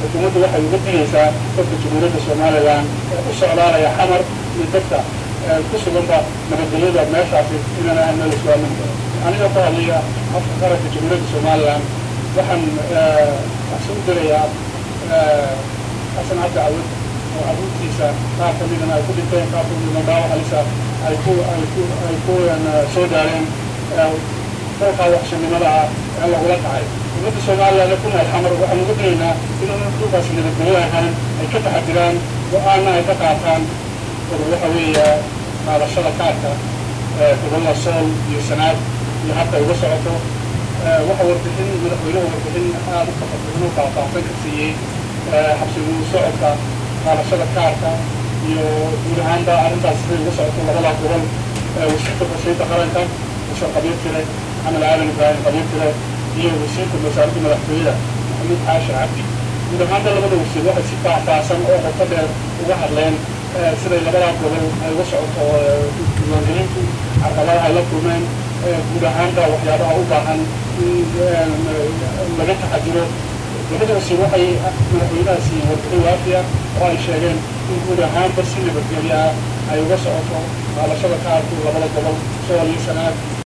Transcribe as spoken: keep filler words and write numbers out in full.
xukuumaddu waxay uga digaysaa dadka jamhuuriyadda somalilan ee u socdaalaya xamar iyo dadka ku suganba nabadgelyada meeshaasi inaan ahan meel iswaamin aniga ku hadlaya afka qaranka jamhuuriyadda somalilan waxaan waxaan u dirayaa xasan cabdi cawad oo carruurtiisa qaar ka midana ay ku dhinteen qaar ka midana dhaawac halisa ay ku ay ku ay ku soo gaareen kolkaa waxshanimada ah ee lagula kacay ummadda somalilan ku nool xamar waxaan uga digaynaa inaan dhulkaasi nabadgelyo ahaan ay ka taxadiraan go-aanna ay ka qaataan waxa weeye qaadashada kaarka gobolada sool iyo sanaad iyo habka ay uga socoto waxa warbixin madaxweynuhu warbixin aada u faahfaahsan u faahfaahsan ka siiyey xabsigu socodka qaadashada kaarka iyo guud ahaanba arrintaas siday uga socoto labada gobol wasiirka qorsheynta qaranka muuse qabiir tire maxamed aadan ibraahim qabiir tire iyo wasiirka wasaaradda madaxtooyada maxamuud xaashi cabdi guud ahaanba labada wasiir waxay si faahfaahsan oo qoto dheer uga hadleen siday labada gobol ay uga socoto diiwaangelintu caqabadaha ay la kulmeen guud ahaanba waxyaabaha u baahan in laga taxadiro labada wasiir waxay madaxweynahaasi warbixin waafiya oo ay sheegeen in guud ahaanba si nabadgelyo ah ay uga socoto qaadashada kaarku labada gobol sool iyo sanaad